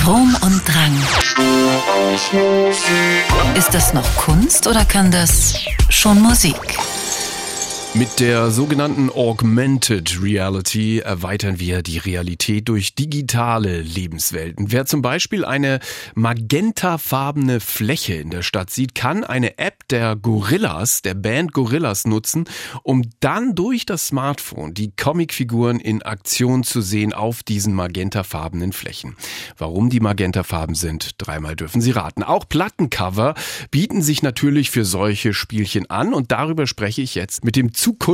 Strom und Drang. Ist das noch Kunst oder kann das schon Musik? Mit der sogenannten Augmented Reality erweitern wir die Realität durch digitale Lebenswelten. Wer zum Beispiel eine magentafarbene Fläche in der Stadt sieht, kann eine App der Gorillaz, der Band Gorillaz nutzen, um dann durch das Smartphone die Comicfiguren in Aktion zu sehen auf diesen magentafarbenen Flächen. Warum die magentafarben sind, dreimal dürfen Sie raten. Auch Plattencover bieten sich natürlich für solche Spielchen an und darüber spreche ich jetzt mit dem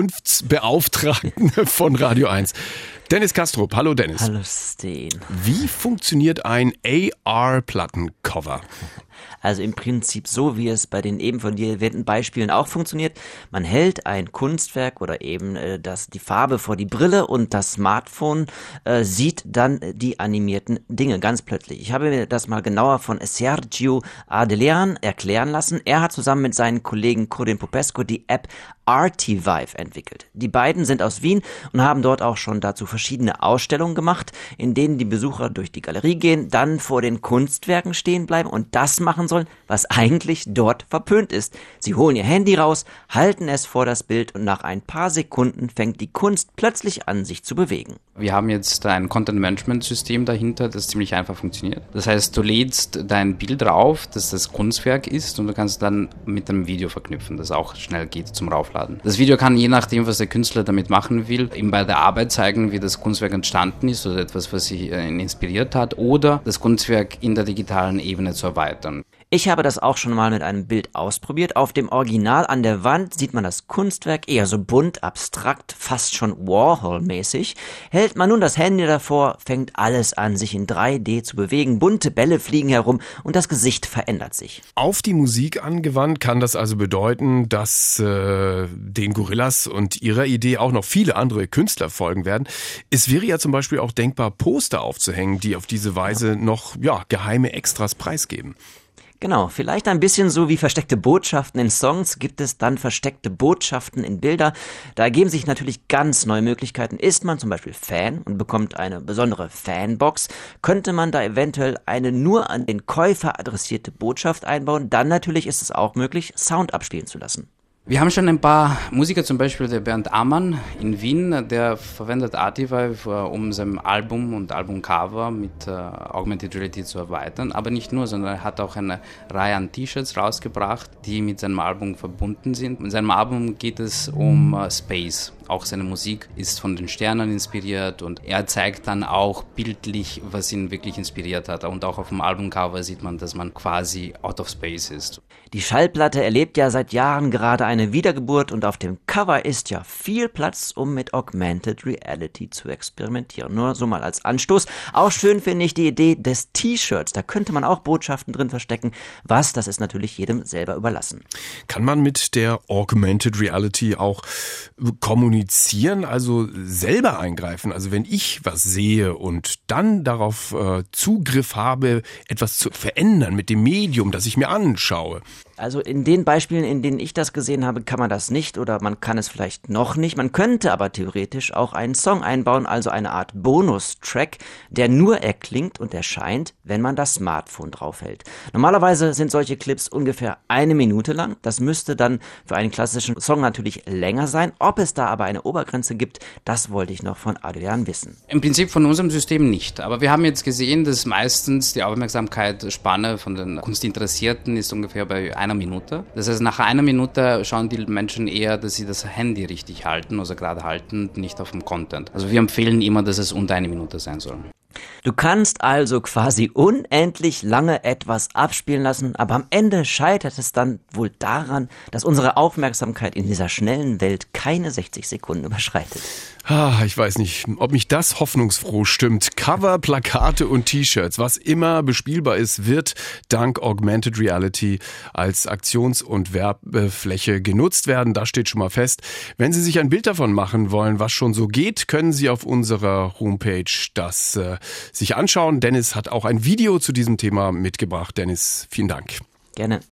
Zukunftsbeauftragten von Radio 1. Dennis Kastrup. Hallo Dennis. Hallo Steen. Wie funktioniert ein AR-Plattencover? Also im Prinzip so, wie es bei den eben von dir erwähnten Beispielen auch funktioniert. Man hält ein Kunstwerk oder eben die Farbe vor die Brille und das Smartphone sieht dann die animierten Dinge ganz plötzlich. Ich habe mir das mal genauer von Sergio Adelian erklären lassen. Er hat zusammen mit seinen Kollegen Corin Popescu die App Artivive entwickelt. Die beiden sind aus Wien und haben dort auch schon dazu verschiedene Ausstellungen gemacht, in denen die Besucher durch die Galerie gehen, dann vor den Kunstwerken stehen bleiben und das machen sollen, was eigentlich dort verpönt ist. Sie holen ihr Handy raus, halten es vor das Bild und nach ein paar Sekunden fängt die Kunst plötzlich an, sich zu bewegen. Wir haben jetzt ein Content-Management-System dahinter, das ziemlich einfach funktioniert. Das heißt, du lädst dein Bild drauf, das das Kunstwerk ist und du kannst dann mit einem Video verknüpfen, das auch schnell geht zum Raufladen. Das Video kann je nachdem, was der Künstler damit machen will, ihm bei der Arbeit zeigen, wie das Kunstwerk entstanden ist oder etwas, was ihn inspiriert hat oder das Kunstwerk in der digitalen Ebene zu erweitern. Ich habe das auch schon mal mit einem Bild ausprobiert. Auf dem Original an der Wand sieht man das Kunstwerk eher so bunt, abstrakt, fast schon Warhol-mäßig. Hält man nun das Handy davor, fängt alles an, sich in 3D zu bewegen. Bunte Bälle fliegen herum und das Gesicht verändert sich. Auf die Musik angewandt kann das also bedeuten, dass den Gorillaz und ihrer Idee auch noch viele andere Künstler folgen werden. Es wäre ja zum Beispiel auch denkbar, Poster aufzuhängen, die auf diese Weise noch geheime Extras preisgeben. Genau, vielleicht ein bisschen so wie versteckte Botschaften in Songs, gibt es dann versteckte Botschaften in Bilder. Da ergeben sich natürlich ganz neue Möglichkeiten. Ist man zum Beispiel Fan und bekommt eine besondere Fanbox, könnte man da eventuell eine nur an den Käufer adressierte Botschaft einbauen. Dann natürlich ist es auch möglich, Sound abspielen zu lassen. Wir haben schon ein paar Musiker, zum Beispiel der Bernd Ammann in Wien, der verwendet Artivive, um sein Album und Albumcover mit Augmented Reality zu erweitern. Aber nicht nur, sondern er hat auch eine Reihe an T-Shirts rausgebracht, die mit seinem Album verbunden sind. In seinem Album geht es um Space. Auch seine Musik ist von den Sternen inspiriert und er zeigt dann auch bildlich, was ihn wirklich inspiriert hat. Und auch auf dem Albumcover sieht man, dass man quasi out of space ist. Die Schallplatte erlebt ja seit Jahren gerade eine Wiedergeburt und auf dem Cover ist ja viel Platz, um mit Augmented Reality zu experimentieren. Nur so mal als Anstoß. Auch schön finde ich die Idee des T-Shirts. Da könnte man auch Botschaften drin verstecken. Das ist natürlich jedem selber überlassen. Kann man mit der Augmented Reality auch kommunizieren, also selber eingreifen? Also wenn ich was sehe und dann darauf Zugriff habe, etwas zu verändern mit dem Medium, das ich mir anschaue. Also in den Beispielen, in denen ich das gesehen habe, kann man das nicht oder man kann es vielleicht noch nicht. Man könnte aber theoretisch auch einen Song einbauen, also eine Art Bonustrack, der nur erklingt und erscheint, wenn man das Smartphone draufhält. Normalerweise sind solche Clips ungefähr 1 Minute lang. Das müsste dann für einen klassischen Song natürlich länger sein. Ob es da aber eine Obergrenze gibt, das wollte ich noch von Adrian wissen. Im Prinzip von unserem System nicht. Aber wir haben jetzt gesehen, dass meistens die Aufmerksamkeitsspanne von den Kunstinteressierten ist ungefähr bei 1 Minute. Das heißt, nach 1 Minute schauen die Menschen eher, dass sie das Handy richtig halten, also gerade halten, nicht auf dem Content. Also wir empfehlen immer, dass es unter 1 Minute sein soll. Du kannst also quasi unendlich lange etwas abspielen lassen, aber am Ende scheitert es dann wohl daran, dass unsere Aufmerksamkeit in dieser schnellen Welt keine 60 Sekunden überschreitet. Ich weiß nicht, ob mich das hoffnungsfroh stimmt. Cover, Plakate und T-Shirts, was immer bespielbar ist, wird dank Augmented Reality als Aktions- und Werbefläche genutzt werden. Das steht schon mal fest. Wenn Sie sich ein Bild davon machen wollen, was schon so geht, können Sie auf unserer Homepage das sich anschauen. Dennis hat auch ein Video zu diesem Thema mitgebracht. Dennis, vielen Dank. Gerne.